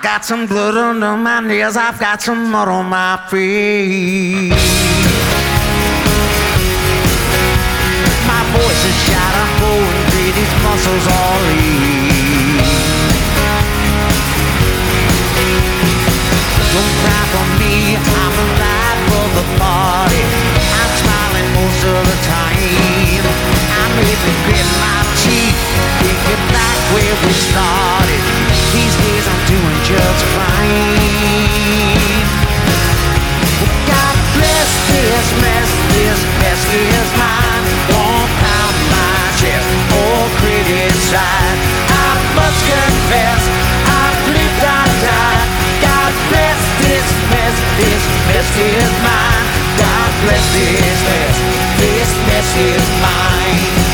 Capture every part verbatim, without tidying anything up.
got some blood under my nails, I've got some mud on my feet. My voice is shot, I'm going free, these muscles all lean. Don't cry for me, I'm alive for the party. I'm smiling most of the time. I'm even gritting my teeth, thinking back where we started. These days I'm doing just fine. God bless this mess, this mess is mine. Won't pound my chest or criticize. I must confess, I've lived, I died. God bless this mess, this mess is mine. God bless this mess, this mess is mine.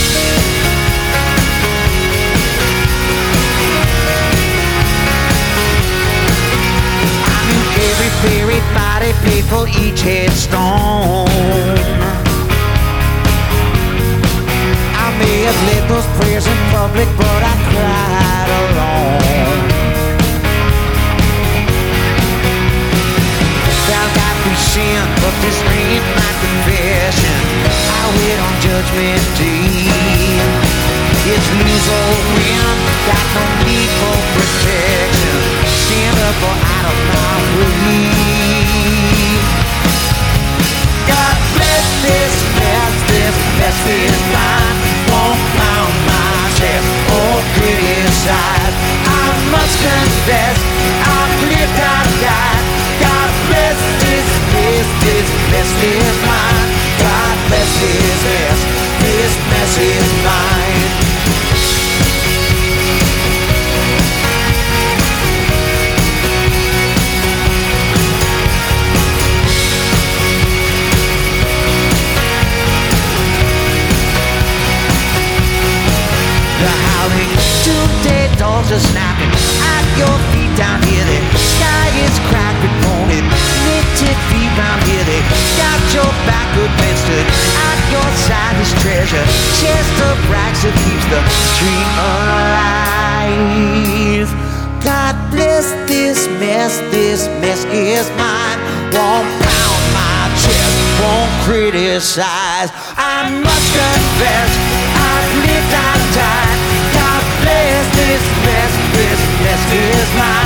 Every buried body paid for each headstone. I may have led those prayers in public, but I cried alone. Thou got me sin, but this ain't my confession. I wait on judgment day. It's lose or win, got no need for protection. Stand up or out of my way. God bless this mess, this mess is mine. Won't pound my chest or criticize. I must confess, I've lived, I've died. God bless this mess, this mess is mine. God bless this mess, this mess is mine. Today dogs are snapping at your feet down here. The sky is cracked with moaning. Knitted feet round here. They got your back administered. At your side is treasure. Chest of rags that keeps the stream alive. God bless this mess. This mess is mine. Won't pound my chest. Won't criticize. I must confess, I've lived, I've died. God bless this mess, this mess is mine.